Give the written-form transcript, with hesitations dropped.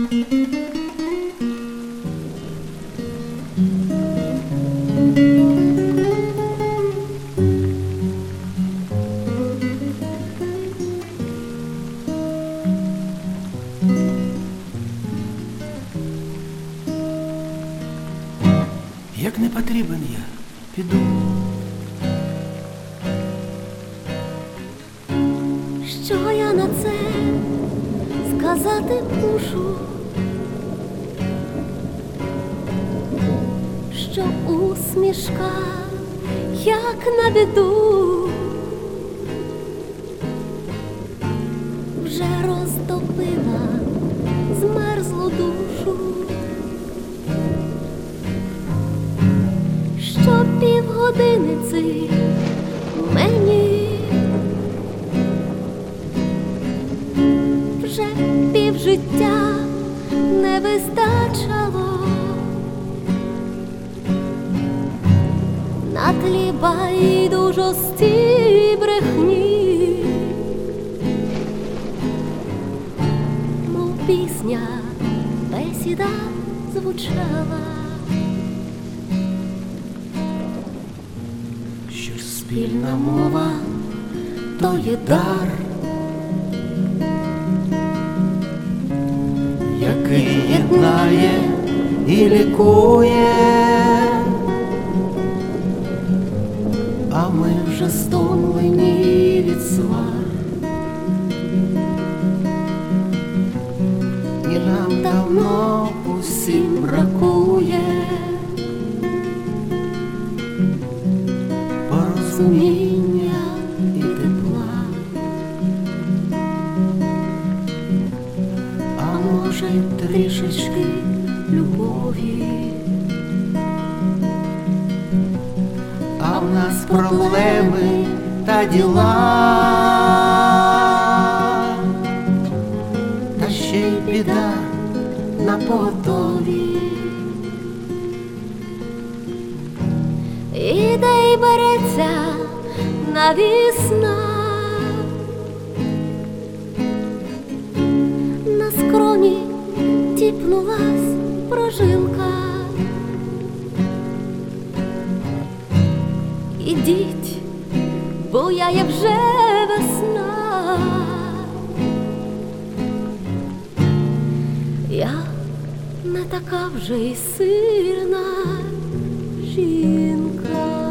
Як не потрібен я, піду. Що я на це сказати мушу? Що усмішка, як на біду, вже розтопила змерзлу душу. Що півгодиниці мені вже півжиття не вистачало на тлі байдужості брехні, мов пісня бесіда звучала. Що ж спільна мова то є дар, який єднає і лікує, а ми вже стомлені від свар, і нам давно усім бракує порозуміння і тепла, а може й трішечки любові. А в нас проблеми та діла, та ще й біда на поготові. Іде й береться навісна, на скроні тіпнулась прожилка. Ідіть, буяє вже весна. Я не така вже й сильна жінка.